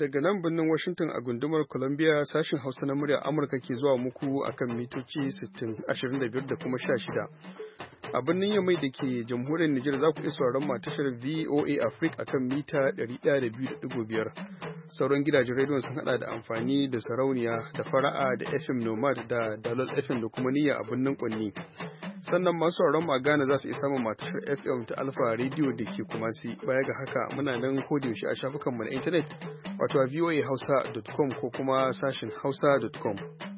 daga nan birnin Washington a gundumar Columbia sashin Hausa na murya Amurka ke zuwa muku akan mitoci 60, 25 da kuma 16. A birnin Yamai da ke jamhuriyar Nijar za ku iya sauraron tashar VOA Africa akan mita 102.5. Sauran gidajen rediyon sun hada da amfani da sarauniya da fara'a da FM Nomad da Dalol FM da kuma niyya a birnin Kwanni. Sannan masu sauraron a Ghana za su iya samun matashar FM ta Alpha Radio da ke Kumasi. Baya ga haka muna nan yaushe a shafukanmu na intanet wato a voahausa.com ko kuma sashin hausa.com.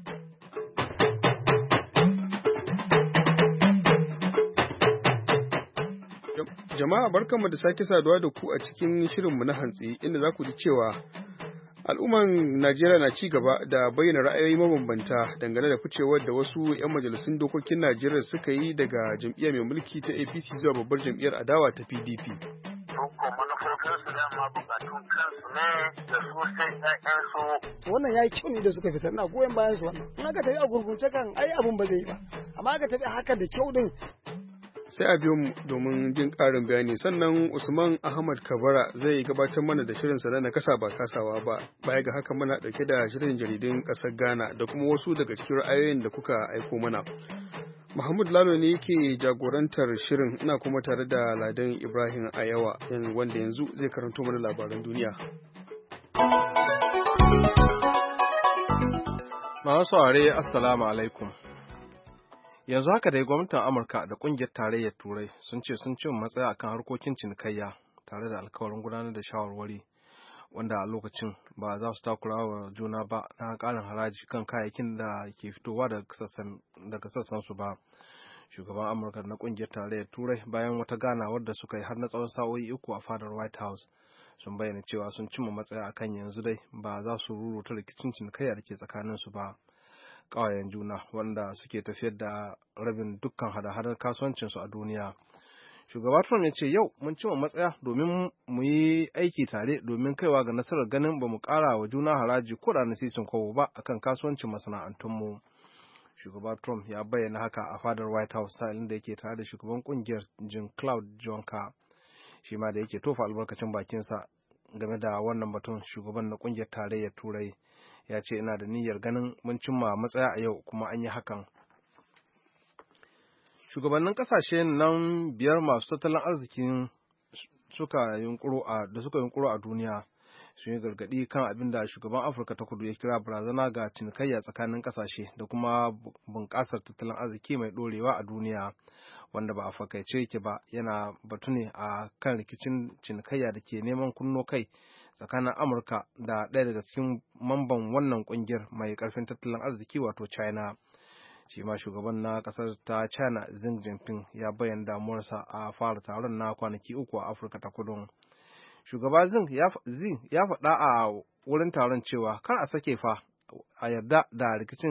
Jama'a barkanmu da sake saduwa da ku a cikin shirinmu na hantsi inda za ku ji cewa al'umman Najeriya na ci gaba da bayyana ra'ayoyi mabambanta dangane da ficewar da wasu 'yan majalisun dokokin Najeriya suka yi daga jam'iyyar mai mulki ta APC zuwa babbar jam'iyyar adawa ta PDP. Manufofinsu dama bukatun kansu ne da su sai ƴaƴansu. Wannan ya yi kyau ne da suka fitar na goyon bayan su wannan. In aka tafi a gurgunce kan ai abun ba zai yi ba. Amma aka tafi haka da kyau din. Sai a biyo mu domin jin ƙarin bayani sannan Usman Ahmad Kabara zai gabatar mana da shirinsa na kasa ba kasawa ba baya ga haka muna ɗauke da shirin jaridun ƙasar Ghana da kuma wasu daga cikin ra'ayoyin da kuka aiko mana. Mahmud Lalo ne yake jagorantar shirin ina kuma tare da Ladan Ibrahim Ayawa wanda yanzu zai karanto mana labaran duniya. Masu saurare Assalamu alaikum. Yanzu haka dai gwamnatin Amurka da kungiyar tarayyar Turai sun ce sun cin matsaya akan harkokin cinikayya tare da alkawarin gudanar da shawarwari wanda a lokacin ba za su takura wa juna ba na ƙarin haraji kan kayayyakin da ke fitowa daga sassan su ba. Shugaban Amurka na kungiyar tarayyar Turai bayan wata ganawar da suka yi har na tsawon sa'o'i 3 a fadar White House sun bayyana cewa sun cimma matsaya akan yanzu dai ba za su ruruta rikicin cinikayya da ke tsakanin su ba. Ƙawayen juna wanda suke tafiyar da rabin dukkan hada-hadar kasuwancinsu a duniya. Shugaba Trump ya ce yau mun cimma matsaya domin mu yi aiki tare domin kaiwa ga nasarar ganin ba mu ƙara wa juna haraji ko da nasisin kobo ba akan kasuwancin masana'antunmu. Shugaba Trump ya bayyana haka a fadar White House sa'ilin da yake tare da shugaban kungiyar Jean-Claude Juncker. Shi ma da yake tofa albarkacin bakinsa game da wannan batun shugaban na kungiyar tarayyar Turai. Ya ce ina da niyyar ganin mun cimma matsaya a yau kuma an yi hakan. Shugabannin kasashe nan 5 masu tattalin arzikin suka yunkuro a duniya sun yi gargaɗi kan abin da shugaban Afirka ta Kudu ya kira barazana ga cinikayya tsakanin kasashe da kuma bunƙasar tattalin arziki mai ɗorewa a duniya wanda ba a fakaice yake ba yana batu ne a kan rikicin cinikayya da ke neman kunno kai tsakanin Amurka da ɗaya daga cikin mamban wannan ƙungiyar mai ƙarfin tattalin arziki wato China. Shi ma shugaban na ƙasar ta China Xi Jinping ya bayyana damuwarsa a fara taron na kwanaki 3 a Afirka ta Kudu. Shugaba Xi ya faɗa a wurin taron cewa kar a sake fa a yarda da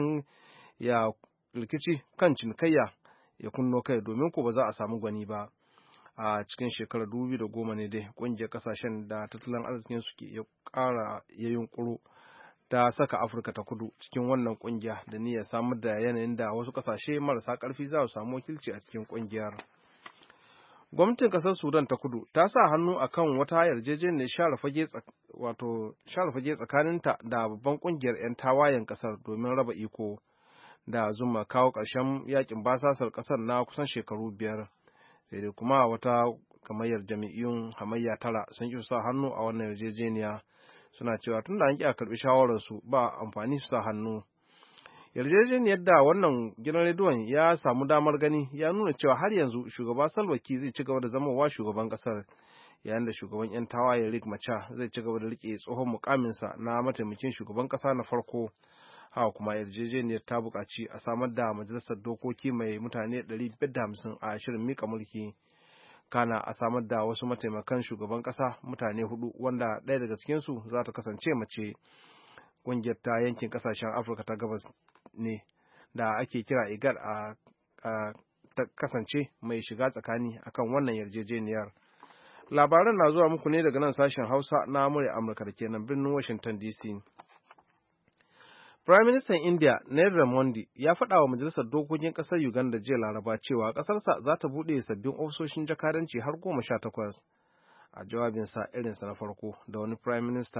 rikici kan cinikayya ya kunno kai domin ko ba za a samu gwani ba. A cikin shekarar 2010 ne dai kungiyar kasashen da tattalin arzikin su ke ƙara ya yunkuro ta saka Afirka ta Kudu cikin wannan kungiya da niyyar samar da yanayin da wasu kasashe marasa ƙarfi za su samu wakilci a cikin kungiyar. Gwamnatin ƙasar Sudan ta Kudu ta sa hannu akan wata yarjejeniyar share fage tsakaninta da babban kungiyar 'yan tawayen ƙasar domin raba iko da zuma kawo ƙarshen yakin basasar ƙasar na kusan shekaru 5. Sai dai kuma wata gamayyar jami'un hamayya 9 sun ƙi sa hannu a wannan yarjejeniya suna cewa tun da an ƙi a karɓi shawararsu ba amfani su sa hannu. Yarjejeniyar da wannan gidan rediyon ya samu damar gani ya nuna cewa har yanzu shugaba Salva Kiir zai ci gaba da zamowa shugaban ƙasar yayin da shugaban 'yan tawaye Riek Machar zai ci gaba da riƙe tsohon mukaminsa na mataimakin shugaban ƙasa na farko. Haka kuma yarjejeniyar ta buƙaci a samar da majalisar dokoki mai mutane 550 a shirin mika mulki kana a samar da wasu mataimakan shugaban ƙasa mutane 4 wanda ɗaya daga cikinsu za ta kasance mace. Ƙungiyar ta yankin ƙasashen Afirka ta gabas ne da ake kira IGAD a ta kasance mai shiga tsakani akan wannan yarjejeniyar. Labaran na zuwa muku ne daga nan sashen Hausa na murya Amurka da ke nan birnin Washington DC. Prime Minister India Narendra Modi ya faɗa wa Majalisar Dokokin ƙasar Uganda jiya Laraba cewa ƙasarsa za ta buɗe sabbin ofisoshin jakadanci har 18 a jawabinsa irinsa na farko da wani Prime Minister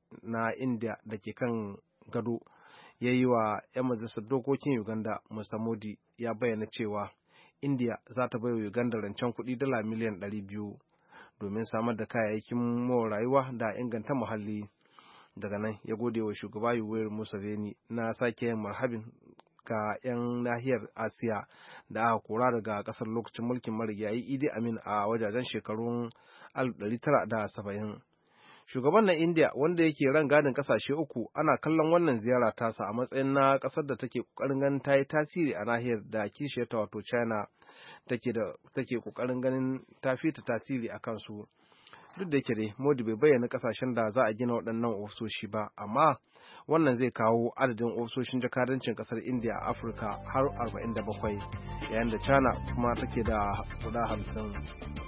na India da ke kan gado ya yi wa 'yan majalisar dokokin Uganda, Mr. Modi ya bayyana cewa India za ta bai wa Uganda rancen kuɗi $200 miliyan domin samar da kayayyakin more rayuwa da inganta muhalli. Daga nan ya gode wa shugaba Yoweri Museveni na sake yin marhabin ga 'yan nahiyar Asiya da aka kora daga ƙasar lokacin mulkin marigayi Idi Amin a wajajen shekarun 1970. Shugaban na India wanda yake ran gadin kasashe uku ana kallon wannan ziyara tasa a matsayin na kasar da take kokarin ganin ta yi tasiri a nahiyar da kishiyarta wato China take kokarin ganin ta fita tasiri a kansu. Duk da yake dai Modi bai bayyana kasashen da za a gina waɗannan ofisoshi ba, amma wannan zai kawo adadin ofisoshin jakadancin kasar India a Afirka har 47, yayin da China kuma take da guda 50.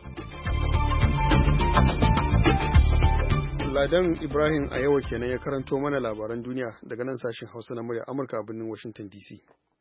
Ladan Ibrahim a yawa kenan ya karanto mana labaran duniya daga nan sashen Hausa na murya Amurka a birnin Washington DC.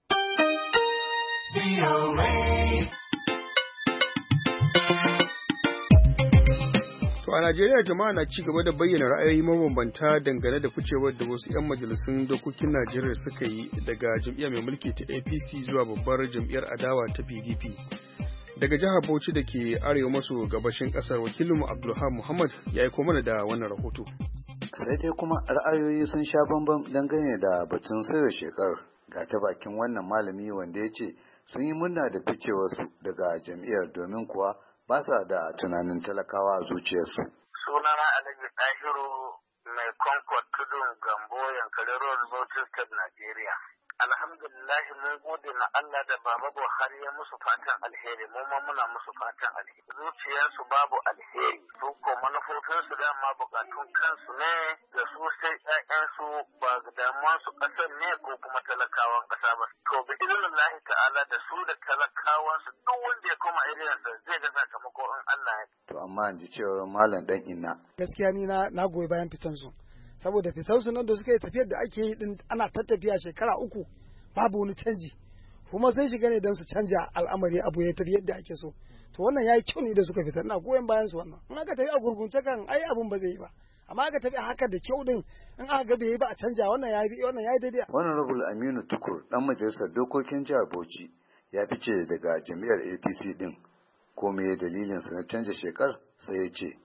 To a Najeriya jama'a na ci gaba da bayyana ra'ayoyi mabambanta dangane da ficewar da wasu 'yan majalisun dokokin Najeriya suka yi daga jam'iyyar mai mulki ta APC zuwa babbar jam'iyyar adawa ta PDP. Daga jihar Bauchi da ke arewa maso gabashin kasar, wakilinmu Abdulhamid Muhammad ya yi mana da wannan rahoto. Sai dai kuma ra'ayoyi sun sha bambam dangane da batun sauya shekar, ga ta bakin wannan malami wanda ya ce sun yi murna da ficewarsu daga jam'iyyar domin kuwa ba sa da tunanin talakawa a zuciyarsu. Sunana Alhaji Ɗahiru mai Concord Tudun Gambo Yankari Road Bauchi State Nigeria. Alhamdulillahi mun gode na Allah da Baba Buhari ya musu fatan alheri, mu ma muna musu fatan alheri. Zuciyarsu babu alheri, su ko manufofinsu dama bukatun kansu ne da su sai ƴaƴansu ba damuwa su ƙasar ne ko kuma talakawan ƙasa ba. To bi idinillahi ta'ala da su da talakawan su duk wanda ya koma irinsa zai ga sakamako in Allah ya. To amma an ji cewa malam dan inna. Gaskiya ni na goyi bayan fitansu. Saboda fitansu nan da suka yi tafiyar da ake yi din ana tattafiya shekara 3 babu wani canji, kuma sai shiga ne don su canja al'amari abu ya tafi yadda ake so. To wannan yayi kyau ne da suka fitar, ina goyon bayan su wannan. In aka tafi a gurgunce kan ai abun ba zai yi ba, amma aka tafi haka da kyau din in aka ga bai yi ba a canja, wannan yayi daidai. Wannan Rabul Aminu Tukur dan majalisar dokokin jihar Bauchi ya fice daga jami'ar APC din. Ko me dalilin sa na canja shekar sai ya ce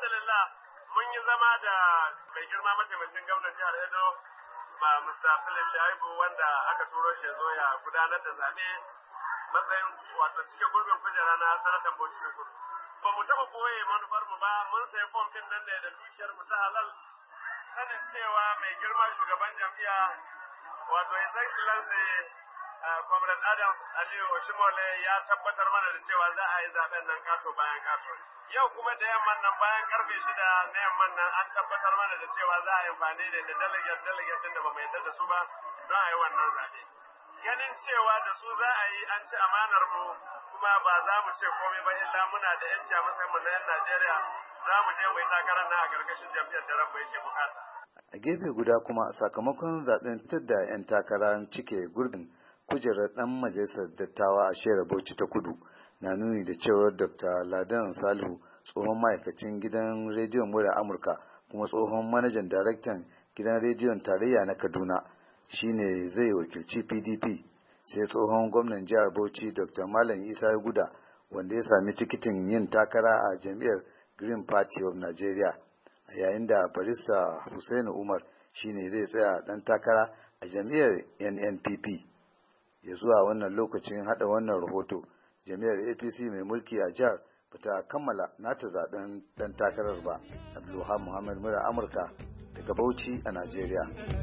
Mr. Philip Shaibu wanda aka turo shi zo ya gudanar da zaɓe matsayin wato cike gurbin kujera na sanatan Bauchi na Kudu. Ba mu taɓa koye manufar mu ba, mun sayi fom ɗin nan ne da dukiyar mu ta halal, sanin cewa mai girma shugaban jam'iyya wato His Excellency Comrade Adams Aliyu Oshimole ya tabbatar mana da cewa za a yi zaɓen nan kato bayan kato. Yau kuma da yamman nan bayan karfe 6 na yamman nan an tabbatar mana da cewa za a yi amfani da delegate din da ba mu yarda da su ba don a yi wannan zaɓe. Ganin cewa da su za a yi an ci amanar mu kuma ba za mu ce komai ba illa muna da yanci a matsayin mu na 'yan Najeriya za mu je mu yi takarar na a ƙarƙashin jam'iyyar da ranmu yake bukata. A gefe guda kuma sakamakon zaɓen fitar da 'yan takara cike gurbin kujerar ɗan majalisar dattawa a shera Bauchi ta Kudu na nuni da cewar Dr. Ladan Salihu, tsohon ma'aikacin gidan rediyon murya Amurka kuma tsohon manajan daraktan gidan rediyon tarayya na Kaduna, shine zai wakilci PDP, sai tsohon gwamnan jihar Bauchi Dr. Malam Isa Guda wanda ya sami tikitin yin takara a jam'iyyar Green Party of Nigeria, yayin da barista Hussaini Umar shine zai tsaya dan takara a jam'iyyar NNPP. Ya zuwa wannan lokacin hada wannan rahoto, jami'ar APC mai mulki a jihar bata kammala nata zaben dan takarar ba. Abdulhamid Muhammad mura Amurka daga Bauchi a Najeriya.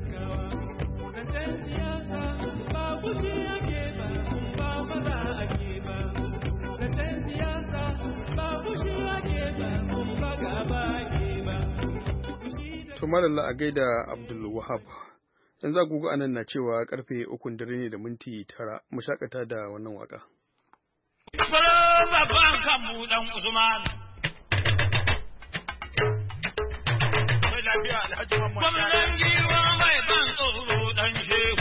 To malalla a gaida Abdul Wahab. Yanzu agogo anan na cewa karfe 3 dare ne da minti 9, mu shakata da wannan waka. Babban kanmu dan Usman. Gwamnan giwa mai ban tsoro dan shehu.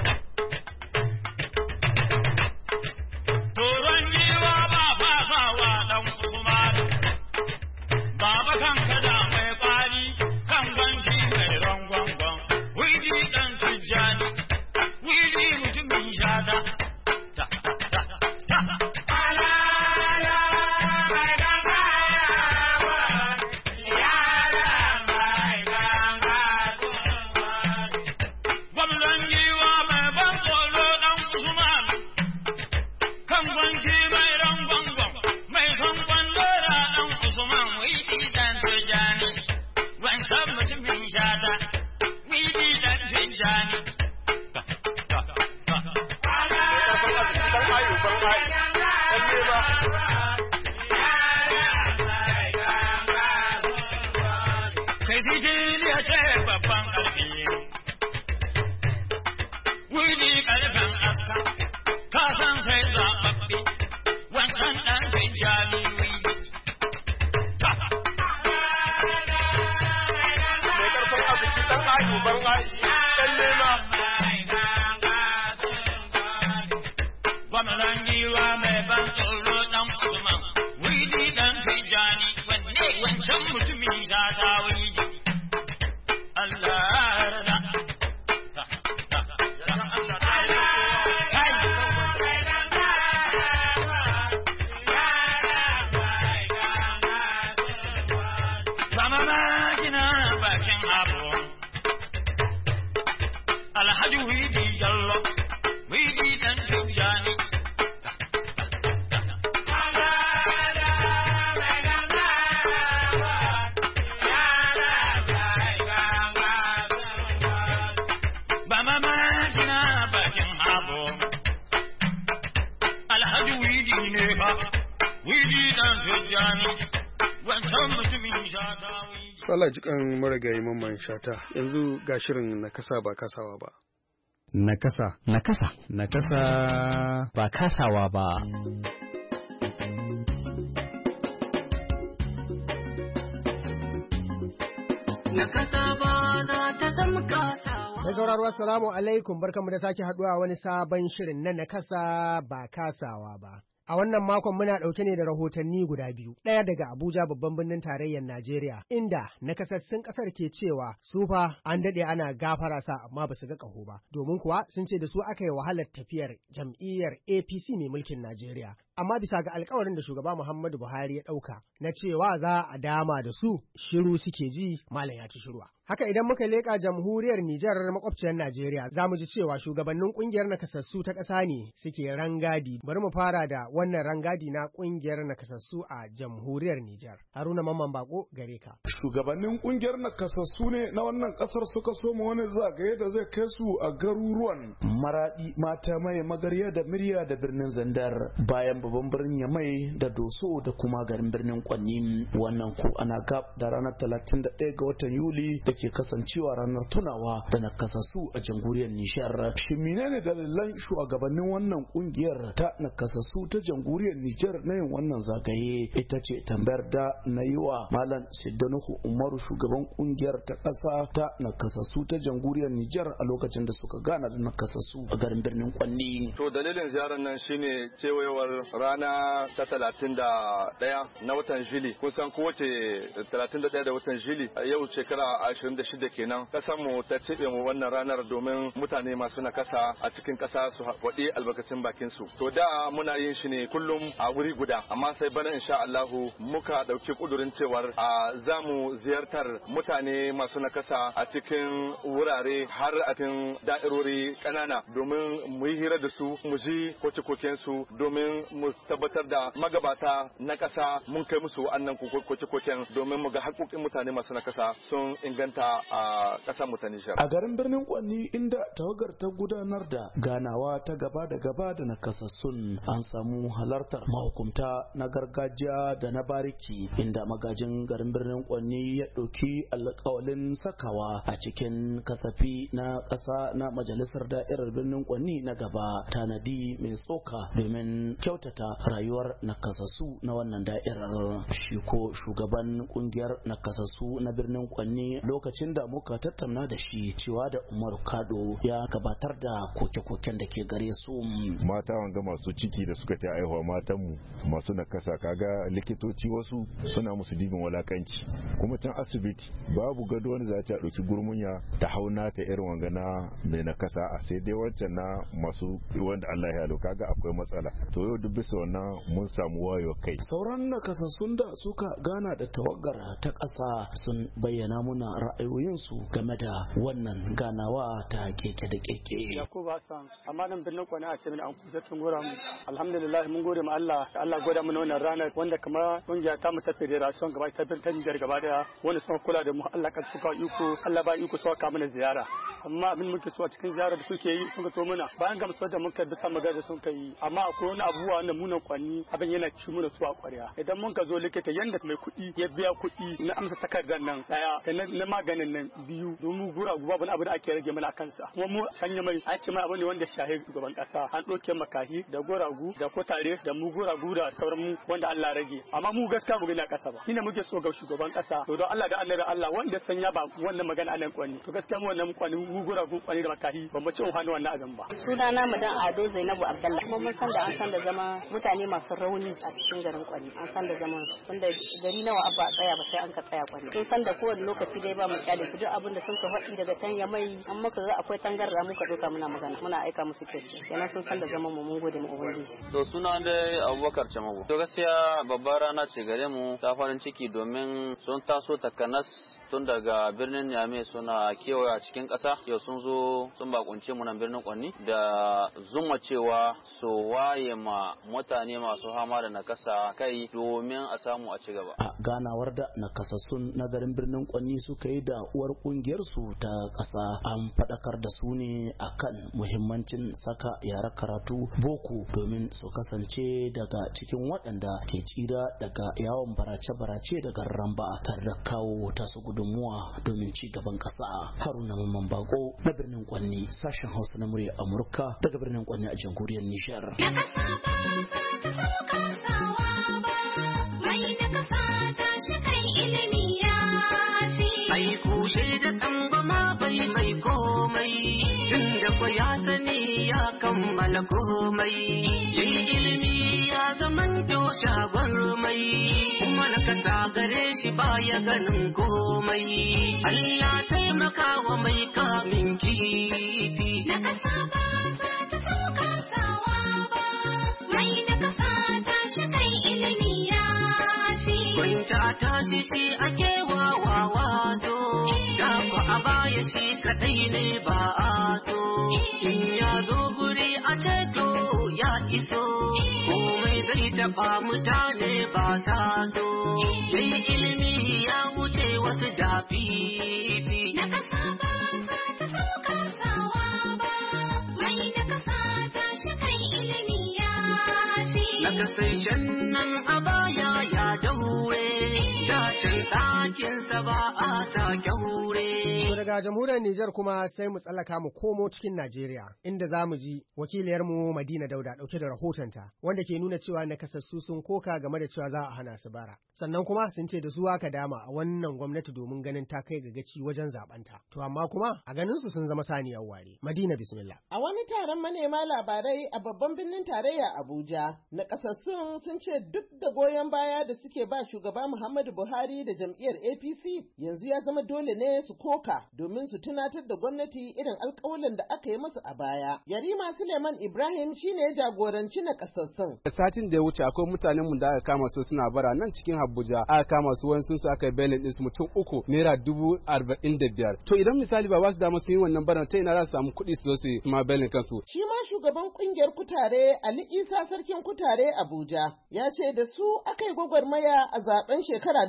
Toron giwa ba fafawa dan Usman. Baba kan kada mai kwari kan ganci mai ce babban ƙarfi. Wuri ƙarfin aska, ka san sai zaɓaɓɓe, wancan ɗan Tijjani wuri. Mai ƙarfin arziki ɗan ayu ban ayi, ɗan nema. Gwamnan giwa mai ban tsoro ɗan Usman, wuri ɗan Tijjani, wancan mutumin shata wuri. Alhaji Widi Jallo, Widi dan Tijjani. Ba mamaki na bakin abu. Alhaji Widi ne fa, Widi dan Tijjani. Wancan mutumin shata Widi. Allah jikan marigayi Mamman Shata, yanzu ga shirin na kasa ba kasawa ba. Nakasa. Nakasa. Nakasa. Ba kasawa ba. Nakasa ba za ta zama kasawa. Mai sauraro assalamu alaikum, barkanmu da sake haduwa wani sabon shirin na nakasa ba kasawa ba. A wannan makon muna ɗauke ne da rahotanni guda biyu, ɗaya daga Abuja babban birnin tarayyar Najeriya, inda nakasassun ƙasar ke cewa su fa an daɗe ana gafara sa amma ba su ga ƙaho ba, domin kuwa sun ce da su aka yi wahalar tafiyar jam'iyyar APC mai mulkin Najeriya. Amma bisa ga alkawarin da shugaba Muhammadu Buhari ya ɗauka na cewa za a dama da su, shiru suke ji malam ya ci shiruwa. Haka idan muka leƙa jamhuriyar Nijar makwabciyar Najeriya za mu ji cewa shugabannin ƙungiyar nakasassu ta ƙasa ne suke rangadi. Bari mu fara da wannan rangadi na ƙungiyar nakasassu a jamhuriyar Nijar. Haruna Mamman Bako gare ka. Shugabannin ƙungiyar nakasassu ne na wannan ƙasar suka soma wani zagaye da zai kai su a garuruwan Maradi, Mata Mai, Magarya da Mirya da birnin Zandar, bayan babban birnin Yamai da Doso da kuma garin birnin Kwanni. Wannan ko ana gab da ranar 31 ga watan Yuli da ke kasancewa ranar tunawa da nakasassu a jamhuriyar Nijar. Shi menene dalilan shugabannin wannan kungiyar ta nakasassu ta jamhuriyar Nijar na yin wannan zagaye? Ita ce tambayar da na yi wa Malam Siddanuhu Umaru, shugaban kungiyar ta ƙasa ta nakasassu ta jamhuriyar Nijar a lokacin da suka gana da nakasassu a garin birnin Kwanni. To dalilin ziyarar nan shine cewayewar rana ta 31 na watan Juli. Kun san kowace 31 da watan Juli yau shekara 26 kenan kasan mu ta cebe mu wannan ranar domin mutane masu nakasa a cikin kasa su faɗi albarkacin bakin su. To da muna yin shi ne kullum a wuri guda, amma sai bana insha Allah muka dauki kudurin cewar za mu ziyartar mutane masu nakasa a cikin wurare har a cikin da'irori kanana domin mu yi hira da su, mu ji koke-koken su domin mu tabbatar da magabata na kasa mun kai musu wannan koke-koken domin mu ga haƙoƙin mutane masu nakasa sun inganta a ƙasar mu ta Nijar. A garin birnin Kwanni inda tawagar ta gudanar da ganawa ta gaba da gaba da nakasassun, an samu halartar mahukunta na gargajiya da na bariki, inda magajin garin birnin Kwanni ya ɗauki alƙawalin sakawa a cikin kasafi na ƙasa na majalisar da'irar birnin Kwanni na gaba tanadi mai tsoka domin kyautata rayuwar nakasassu na wannan da'irar. Shi ko shugaban kungiyar nakasassu na birnin Kwanni lokacin da muka tattauna da shi cewa da Umar Kado ya gabatar da koke-koken da ke gare su. Mata wanga masu ciki da suka ta aihuwa matanmu masu nakasa, kaga likitoci wasu suna musu dibin walakanci, kuma can asibiti babu gado wanda za ta ɗauki gurmunya ta hauna ta irin wanga na mai nakasa, a sai dai wancan na masu wanda Allah ya halo, kaga akwai matsala. To yau duk bisa wannan mun samu wayo kai. Sauran nakasassun da suka gana da tawagar ta ƙasa sun bayyana muna ra'ayoyinsu game da wannan ganawa ta keke da keke. Yakubu Hassan, amma nan birnin Kwana a ce mini an kusa tun gora mu. Alhamdulillah mun gode ma Allah, Allah goda mana wannan ranar wanda kamar kungiya ta mu ta federation gaba ta Nijar gaba daya wanda suka kula da mu, Allah kan suka iko, Allah ba iko suka mana ziyara. amma abin muke so a cikin ziyarar da suke yi sun to muna bayan gamsuwar da muka bisa magana sun kai amma akwai wani abubuwa wanda munan kwanni abin yana ci muna su a kwarya idan mun ka zo likita yanda mai kuɗi ya biya kuɗi na amsa takardar nan daya da na maganin nan biyu domin gura guba wani abu da ake rage mana kansa kuma mu canya mai a ce mai abu ne wanda shahi gaban kasa an ɗauke makahi da guragu da kotare da mu guragu da sauran mu wanda Allah rage amma mu gaskiya mu gina kasa ba shine muke so ga shugaban kasa to don Allah da annabi Allah wanda sanya ba wannan magana anan kwani to gaskiya mu wannan kwani mu guragu kwani da makahi ban mu ci hannu wannan abin ba sunana madan Ado Zainabu Abdullah kuma mun san da an san da zama mutane masu rauni a cikin garin kwani an san da zaman wanda gari nawa abba tsaya ba sai an ka tsaya kwani sun san da kowane lokaci dai ba mu kyale su duk abin da sun ka faɗi daga can ya mai an muka ga akwai tangarda muka doka muna magana muna aika musu kesi kenan sun san da zaman mu mun gode mu ubangiji to suna da Abubakar Chamago to gaskiya babbar rana ce gare mu ta farin ciki domin sun taso takanas tun daga birnin Niamey suna kewaya cikin ƙasa yau sun zo sun bakunce mu nan birnin Kwanni da zuma cewa su waye ma mutane masu hama da nakasa kai domin a samu a ci gaba. A ganawar da nakasassun na garin birnin Kwanni suka yi da uwar kungiyar su ta ƙasa an faɗakar da su ne akan muhimmancin saka yara karatu boko domin su kasance daga cikin waɗanda ke tsira daga yawon barace-barace daga ramba tare da kawo tasu gudunmuwa domin ci gaban ƙasa. Haruna Mamman Bako na birnin Kwanni sashen Hausa na murya Amurka daga birnin Kwanni a jamhuriyar Nijar. Ai kushe da tsangwama bai mai komai tun da kwa ya sani ya kammala komai yin ilimi ya zaman to shagon mai kuma na kasa gare shi baya ganin komai Allah taimaka wa mai kamin kifi na kasa ba za ta sauka sawa ba mai na kasa ta shi kai ilimi ya fi kwanta tashi shi ake wawawa zo da ku a baya shi kadai ne ba a so in ya zo guri a ceto ya iso komai zai taba mutane ba ta so dai ilimi ya wuce wasu da fifi na kasa ba za ta sauka sawa ba mai na kasa ta shi kai ilimi ya fi na kasashen nan a baya ya daure dacin ɗakinsa ba a sake hure. Daga jamhuriyar Nijar kuma sai mu tsallaka mu komo cikin Najeriya inda za mu ji wakiliyarmu Madina Dauda ɗauke da rahotonta wanda ke nuna cewa nakasassu sun koka game da cewa za a hana su bara. Sannan kuma sun ce da su aka dama a wannan gwamnati domin ganin ta kai ga gaci wajen zabanta. To amma kuma a ganin su sun zama saniyar ware. Madina bismillah. A wani taron manema labarai a babban birnin tarayya Abuja, nakasassun sun ce duk da goyon baya da suke ba shugaba Muhammadu Buhari da jam'iyyar APC yanzu ya zama dole ne su koka domin su tunatar da gwamnati irin alƙawalin da aka yi masa a baya. Yarima Suleiman Ibrahim shine ya jagoranci nakasassun. Satin da ya wuce akwai mutanen mu da aka kama su suna bara nan cikin Abuja aka kama su wani su aka belin din su mutum 3 naira 45,000. To idan misali ba su dama su yi wannan bara ta ina za su samu kuɗi su zo su ma belin kansu. Shi ma shugaban kungiyar kutare Ali Isa sarkin kutare Abuja ya ce da su aka yi gwagwarmaya a zaben shekara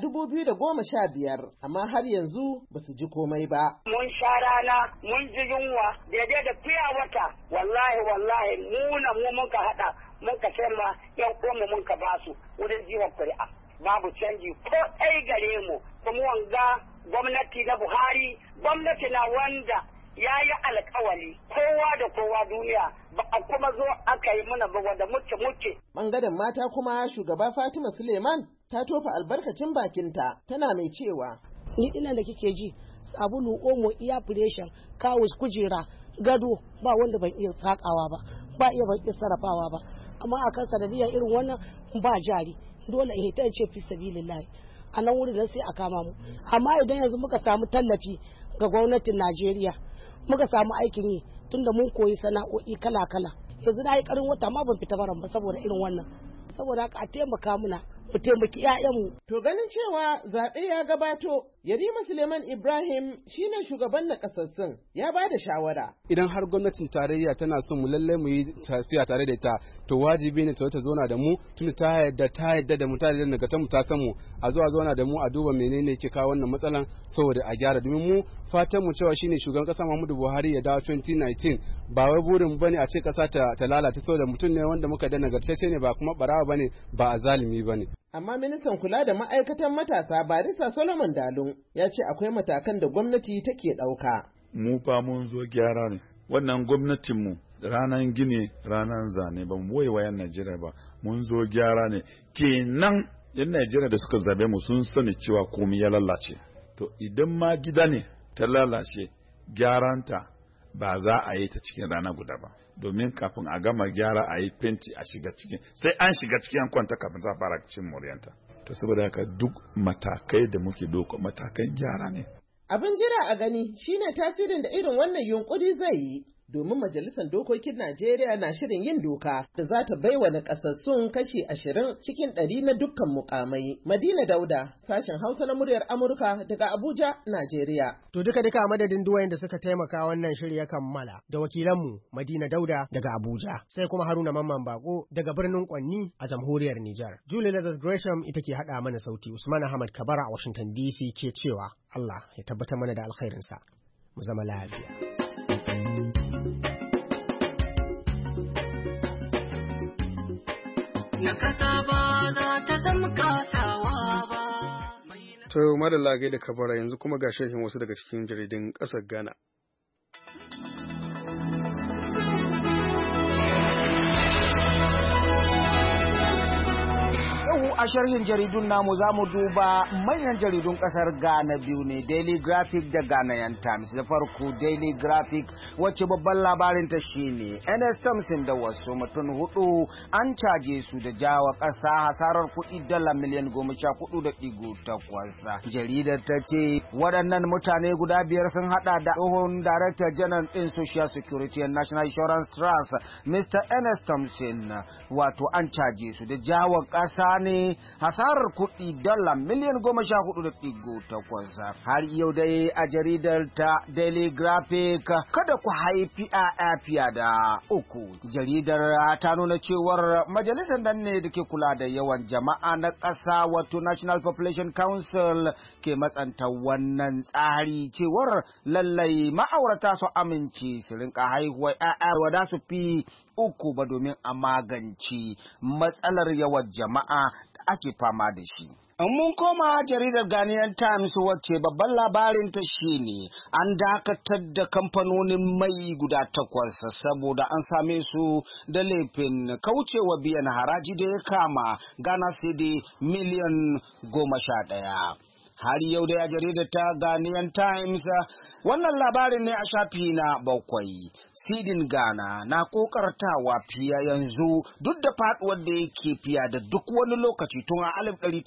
2015 amma har yanzu ba su ji komai ba. Mun sha rana, mun ji yunwa, daidai da fiya wata, wallahi mu mun ka haɗa, mun ka sayar ma yan uwanmu mun ka basu wurin jiwon kuri'a. Babu canji ko ɗai gare mu, kuma wanga gwamnati na Buhari, gwamnati na wanda ya yi alkawali kowa da kowa duniya ba a kuma zo aka yi mana ba wanda muke. Bangaren mata kuma shugaba Fatima Suleiman ta tofa albarkacin bakinta tana mai cewa. Ni ina da kike ji sabulu omo iya fureshin kawus kujera gado ba wanda ban iya sakawa ba ban iya sarrafawa ba amma akan sanadiyar irin wannan ba jari dole in hita ce fi sabilillahi a nan wurin sai a kama mu amma idan yanzu muka samu tallafi ga gwamnatin Najeriya muka samu aikin yi tunda mun koyi sana'o'i kala-kala yanzu na yi karin wata ma ban fita baran ba saboda irin wannan saboda haka a taimaka muna mu taimaki 'ya'yanmu. To ganin cewa zaɓe ya gabato Yarima Suleiman Ibrahim shine shugaban nakasassun ya ba da shawara. Idan har gwamnatin tarayya tana son mu lalle mu yi tafiya tare da ita to wajibi ne ta zauna da mu tun ta yadda da mu ta yadda daga mu ta san mu a zo a zauna da mu a duba menene ke kawo wannan matsalan saboda a gyara domin mu fatan mu cewa shine shugaban kasa Muhammadu Buhari ya dawo 2019 ba wai burin bane a ce kasa ta lalata saboda mutum ne wanda muka da nagartacce ne ba kuma barawa bane ba a zalimi bane. Amma ministan kula da ma'aikatan matasa Barista Solomon Dalun ya ce akwai matakan da gwamnati take ɗauka. Mu fa mun zo gyara ne. Wannan gwamnatinmu ranar gini ranar zane ba mu wayan Najeriya ba mun zo gyara ne. Kenan yan Najeriya da suka zabe mu sun sani cewa komai ya lalace. To idan ma gida ne ta lalace gyaranta ba za a yi ta cikin rana guda ba. Domin kafin a gama gyara a yi fenti a shiga cikin sai an shiga cikin kwanta kafin za a fara cin moriyanta. To saboda haka duk matakai da muke doko matakan gyara ne. Abin jira a gani shine tasirin da irin wannan yunkuri zai yi. Domin Majalisar Dokokin Najeriya na shirin yin doka da za ta baiwa nakasassun kashi 20 cikin 100 na dukkan mukamai. Madina Dauda, sashen Hausa na muryar Amurka daga Abuja, Najeriya. To duka a madadin duwayen da suka taimaka wannan shiri ya kammala da wakilanmu Madina Dauda daga Abuja, sai kuma Haruna Mamman Bako daga birnin Kwanni a jamhuriyar Nijar. Julie Leathers Gresham ita ke haɗa mana sauti. Usman Ahmad Kabara a Washington DC ke cewa Allah ya tabbatar mana da alkhairinsa. Mu zama lafiya. To madalla gaida kabara yanzu kuma ga sharhin wasu daga cikin jaridun ƙasar Ghana. A sharhin jaridun namu za mu duba manyan jaridun kasar Ghana biyu ne, Daily Graphic da Ghanaian Times. Da farko Daily Graphic wacce babban labarin ta shine NS Thompson da wasu mutum hudu an caje su da jawa kasa hasarar kuɗi dala miliyan 14.8. Jaridar ta ce waɗannan mutane guda biyar sun hada da tsohon Director General ɗin Social Security and National Insurance Trust Mr. NS Thompson, wato an caje su da jawa kasa ne hasarar kuɗi dala miliyan 14.8. Har yau dai a jaridar ta Daily Graphic kada ku haifi fiya da 3. Jaridar ta nuna cewar majalisar nan ne da ke kula da yawan jama'a na ƙasa wato National Population Council ke matsanta wannan tsari cewar lallai ma'aurata su amince su rinka haihuwa wada su fi 3 ba domin a magance matsalar yawan jama'a ake fama da shi. Mun koma jaridar Ghanaian Times wacce babban labarin ta shine an dakatar da kamfanonin mai guda 8 saboda an same su da laifin kaucewa biyan haraji da ya kama Ghana cedi miliyan 11. Har yau da jaridar ta Ghanaian Times wannan labarin ne a shafi na 7. Sidin Ghana na kokartawa fiya yanzu duk da faduwar da yake fiya da duk wani lokaci tun a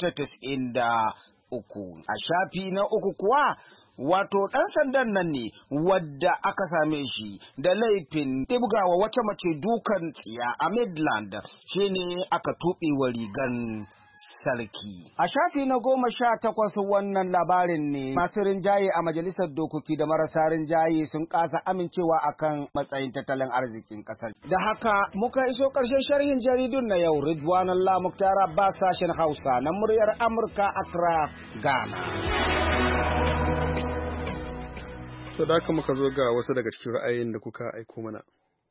1993. A shafi na 3 kuwa wato ɗan sandan nan ne wadda aka same shi da laifin ɗibgawa wata mace dukan tsiya a Midland shine aka tuɓe wa rigan sarki. A shafi na 18 wannan labarin ne masu rinjaye a majalisar dokoki da marasa rinjaye sun kasa amincewa akan matsayin tattalin arzikin kasar. Da haka muka iso ƙarshen sharhin jaridun na yau. Ridwanullah Muktar Abbas, sashen Hausa na muryar Amurka, Accra, Ghana. To da haka muka zo ga wasu daga cikin ra'ayin da kuka aiko mana.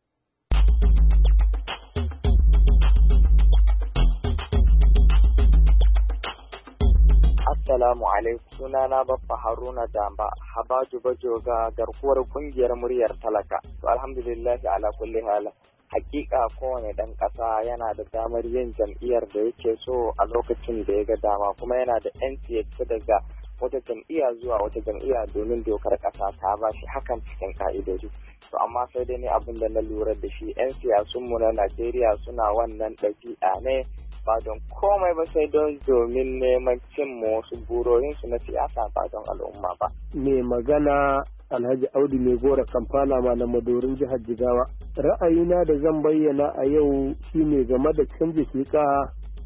Assalamu alaikum, sunana Baffa Haruna Damba, Habaju Bajoga, garkuwar kungiyar muryar talaka. To alhamdulillah ala kulli hal. Hakika kowane dan kasa yana da damar yin jam'iyyar da yake so a lokacin da ya ga dama, kuma yana da yanci ya fita daga wata jam'iyya zuwa wata jam'iyya domin dokar kasa ta ba shi hakan cikin ka'idoji. To amma sai dai ne abin da na lura da shi 'yan siyasunmu na Najeriya suna wannan ɗabi'a ne ba don komai ba sai don domin neman cin wasu burorinsu na siyasa ba don al'umma ba. Mai magana Alhaji Audu mai gora Kampala malam Madorin jihar Jigawa. Ra'ayina da zan bayyana a yau shine game da canza sheka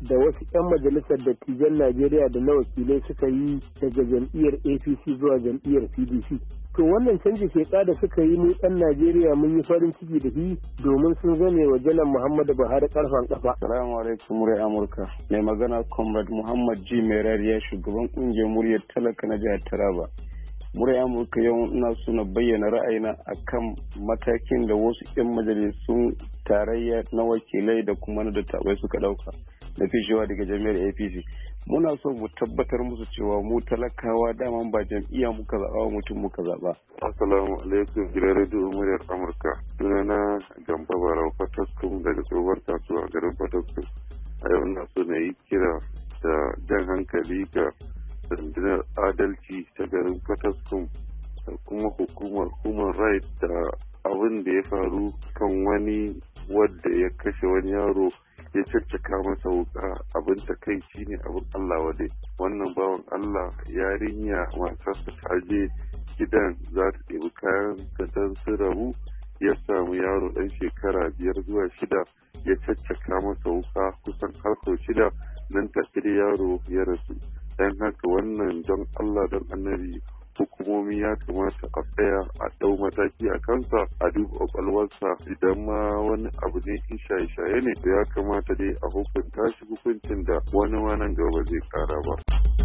da wasu 'yan majalisar dattijan Najeriya da na wakilai suka yi daga jam'iyyar APC zuwa jam'iyyar PDP. To wannan canji sheka da suka yi mu ɗan Najeriya mun yi farin ciki da shi domin sun zame wa janar Muhammadu Buhari karfan kafa. Assalamu alaikum murai Amurka. Mai magana Comrade Muhammad G. Merariya shugaban ƙungiyar muryar talaka na jihar Taraba. Murai Amurka yau ina so na bayyana ra'ayina akan matakin da wasu 'yan majalisun tarayya na wakilai da kuma na dattabai suka ɗauka da fishewa daga jami'ar APC. Muna so mu tabbatar musu cewa mu talakawa daman ba jam'iyya muka zaɓa mutum muka zaɓa. Assalamu alaikum gidan rediyo muryar Amurka. Sunana Gamba Barau Fataskum daga tsohuwar kasuwa garin Fataskum. A yau ina so na yi kira da jan hankali ga rundunar adalci ta garin Fataskum da kuma hukumar Human Rights da abin da ya faru kan wani wadda ya kashe wani yaro ya caccaka masa wuka. Abin takaici ne, abin Allah wade. Wannan bawan Allah yarinya matarsa ta je gidan za ta ɗebi kayan da dan su rabu ya samu yaro ɗan shekara 5 zuwa 6 ya caccaka masa wuka kusan har sau 6 nan take yaro ya rasu. Dan haka wannan don Allah don annabi hukumomi ya kamata a tsaya a ɗau mataki a kansa a duba ƙwaƙwalwarsa idan ma wani abu ne in shaye-shaye ne ya kamata dai a hukunta shi hukuncin da wani ma nan gaba zai ƙara ba.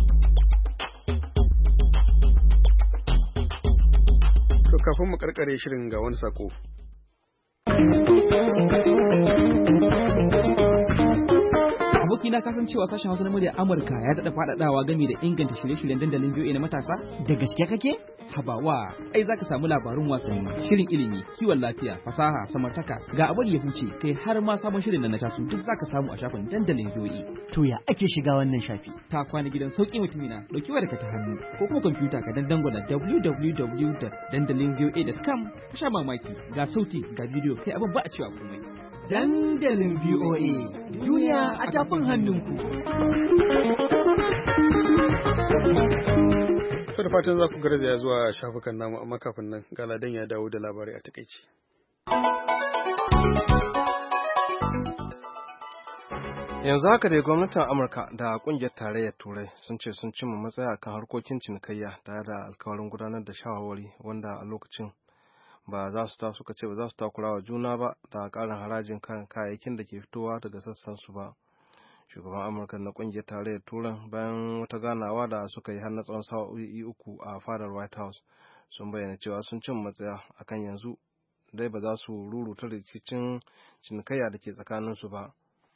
To kafin mu karkare shirin ga wani sako. abokina ka san cewa sashen Hausa na murya Amurka ya daɗa faɗaɗawa game da inganta shirye-shiryen dandalin VOA na matasa? Da gaske kake? Habawa, ai zaka samu labarun wasanni, shirin ilimi, kiwon lafiya, fasaha, samartaka, ga abar ya huce, kai har ma sabon shirin da na tasu duk zaka samu a shafin dandalin VOA. To ya ake shiga wannan shafi? Ta kwana gidan sauki mutumina, dauki wayarka ta hannu ko kuma kwamfuta ka dangwala www.dandalinvoa.com ka sha mamaki, ga sauti, ga bidiyo, kai abin ba a cewa komai. Dandalin VOA, duniya a tafin hannunku. To da fatan za ku garzaya zuwa shafukan namu, amma kafin nan ga Ladan ya dawo da labarai a takaici. Yanzu haka dai gwamnatin Amurka da kungiyar tarayyar Turai sun ce sun cimma matsaya kan harkokin cinikayya tare da alkawarin gudanar da shawarwari wanda a lokacin ba za su suka ce ba za su takura wa juna ba da ƙarin harajin kan kayayyakin da ke fitowa daga sassan su ba. Shugaban Amurka na kungiyar tarayyar Turan bayan wata ganawa da suka yi har na tsawon sa'o'i 3 a fadar White House sun bayyana cewa sun cin matsaya akan yanzu dai ba za su ruruta rikicin cinikayya da ke tsakanin su ba.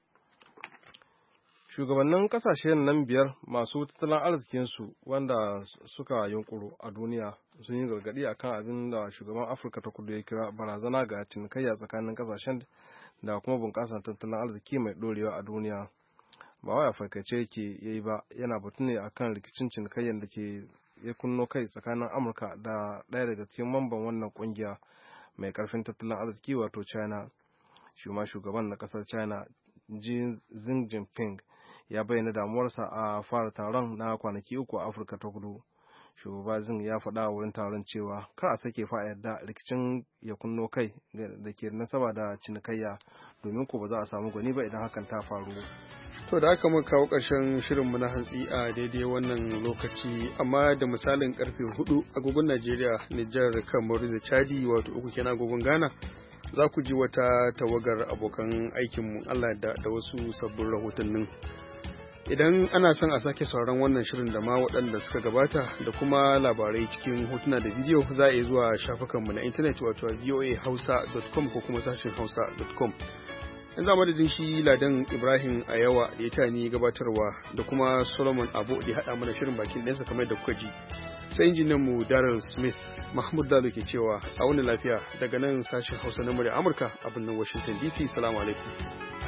Shugabannin kasashen nan 5 masu tattalin arzikinsu wanda suka yunkuru a duniya sun yi gargadi akan abin da shugaban Afirka ta Kudu ya kira barazana ga cinikayya tsakanin kasashen da kuma bunƙasar tattalin arziki mai ɗorewa a duniya. Ba wai a farkace yake yayi ba, yana batu ne akan rikicin cinikayyar da ke ya kunno kai tsakanin Amurka da ɗaya daga cikin mamban wannan kungiya mai ƙarfin tattalin arziki wato China. Shi ma shugaban na ƙasar China Xi Jinping ya bayyana damuwarsa a fara taron na kwanaki 3 a Afirka ta Kudu. Shugaba Xi ya faɗa a wurin taron cewa kar a sake fa yadda rikicin ya kunno kai da ke nasaba da cinikayya domin ko ba za a samu gwani ba idan hakan ta faru. To da aka muka kawo ƙarshen shirinmu na hantsi a daidai wannan lokaci, amma da misalin karfe 4 agogon Najeriya, Nijar, Kamaru da Chadi wato 3 kenan agogon Ghana za ku ji wata tawagar abokan aikinmu Allah da wasu sabbin rahotannin. Idan ana son a sake sauran wannan shirin da ma waɗanda suka gabata da kuma labarai cikin hotuna da bidiyo za a iya zuwa shafukanmu na intanet wato voahausa.com ko kuma sashin hausa.com. Yanzu a madadin shi Ladan Ibrahim Ayawa da ya tani gabatarwa da kuma Solomon Abu da ya haɗa mana shirin bakin ɗansa kamar da kuka ji. Sai injinanmu Darrell Smith, Mahmud Dalo ke cewa a wani lafiya daga nan sashin Hausa na murya Amurka a birnin Washington DC. Salamu alaikum.